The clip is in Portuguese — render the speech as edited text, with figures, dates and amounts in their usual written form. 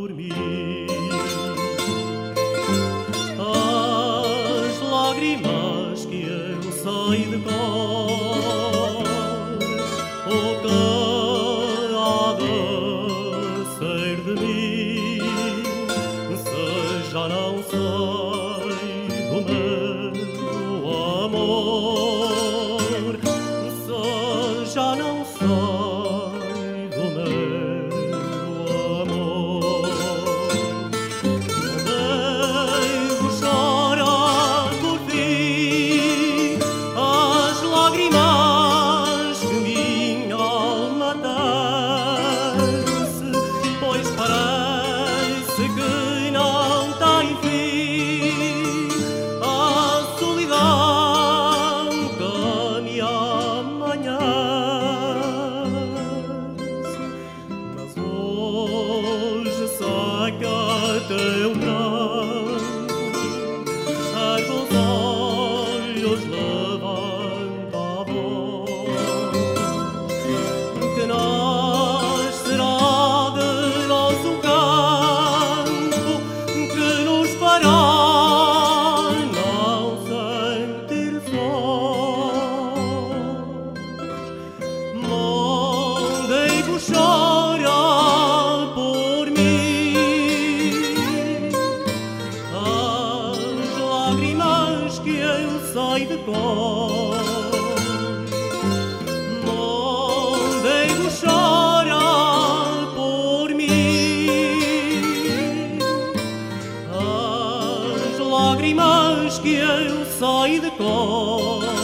por mim. As lágrimas que eu sei de cor, o que há de ser de mim, se já não sei do meu amor, se já não sei do meu amor. Devo chorar por ti as lágrimas que minha alma desce, pois parece que não tem fim a solidão que me amanhece. Mas hoje sei que teu pranto ergue os olhos, levanta a voz, que nascerá de nosso canto, que nos fará não sentir sós. Mandei-vos chorar por mim as lágrimas que eu sei de cor. Mandei-vos chorar por mim as lágrimas que eu sei de cor.